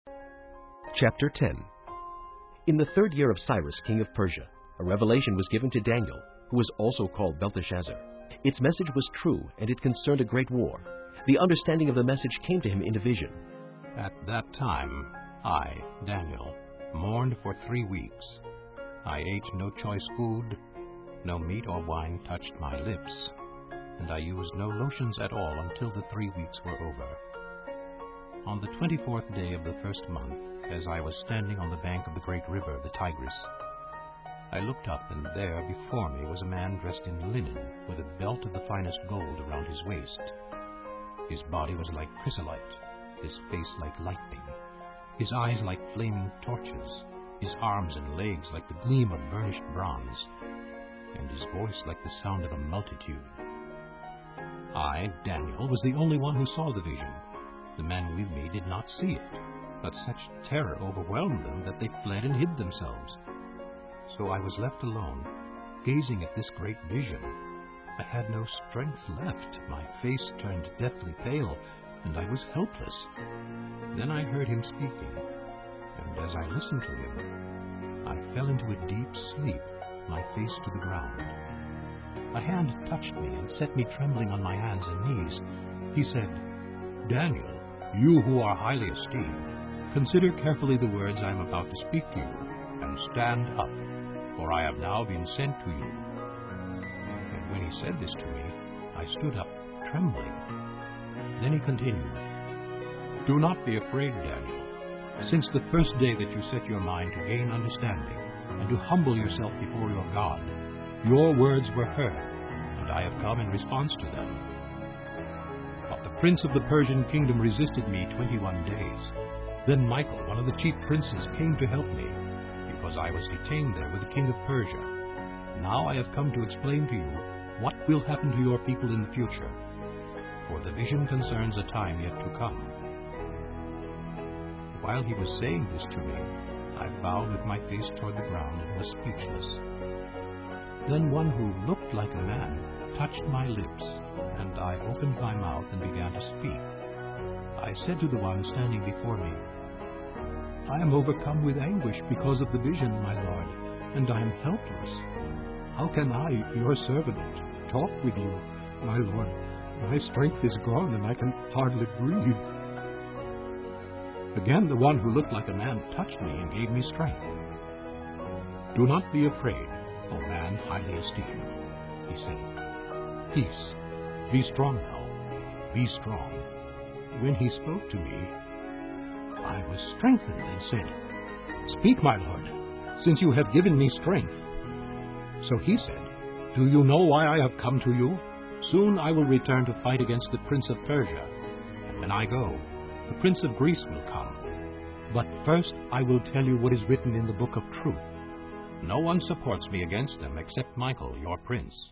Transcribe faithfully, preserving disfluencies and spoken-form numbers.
Chapter ten. In the third year of Cyrus, king of Persia, a revelation was given to Daniel, who was also called Belteshazzar. Its message was true, and it concerned a great war. The understanding of the message came to him in a vision. At that time, I, Daniel, mourned for three weeks. I ate no choice food, no meat or wine touched my lips, and I used no lotions at all until the three weeks were over. On the twenty-fourth day of the first month, as I was standing on the bank of the great river, the Tigris, I looked up, and there before me was a man dressed in linen, with a belt of the finest gold around his waist. His body was like chrysolite, his face like lightning, his eyes like flaming torches, his arms and legs like the gleam of burnished bronze, and his voice like the sound of a multitude. I, Daniel, was the only one who saw the vision. The men with me did not see it, but such terror overwhelmed them that they fled and hid themselves. So I was left alone, gazing at this great vision. I had no strength left, my face turned deathly pale, and I was helpless. Then I heard him speaking, and as I listened to him, I fell into a deep sleep, my face to the ground. A hand touched me and set me trembling on my hands and knees. He said, "Daniel, you who are highly esteemed, consider carefully the words I am about to speak to you, and stand up, for I have now been sent to you." And when he said this to me, I stood up, trembling. Then he continued, "Do not be afraid, Daniel. Since the first day that you set your mind to gain understanding, and to humble yourself before your God, your words were heard, and I have come in response to them. But the prince of the Persian kingdom resisted me twenty-one days. Then Michael, one of the chief princes, came to help me, because I was detained there with the king of Persia. Now I have come to explain to you what will happen to your people in the future, for the vision concerns a time yet to come." While he was saying this to me, I bowed with my face toward the ground and was speechless. Then one who looked like a man touched my lips, and I opened my mouth and began to speak. I said to the one standing before me, "I am overcome with anguish because of the vision, my lord, and I am helpless. How can I, your servant, talk with you, my lord? My strength is gone, and I can hardly breathe." Again the one who looked like a man touched me and gave me strength. "Do not be afraid, O man highly esteemed," he said. "Peace, be strong now, be strong." When he spoke to me, I was strengthened and said, "Speak, my lord, since you have given me strength." So he said, "Do you know why I have come to you? Soon I will return to fight against the prince of Persia. When I go, the prince of Greece will come. But first I will tell you what is written in the book of truth. No one supports me against them except Michael, your prince.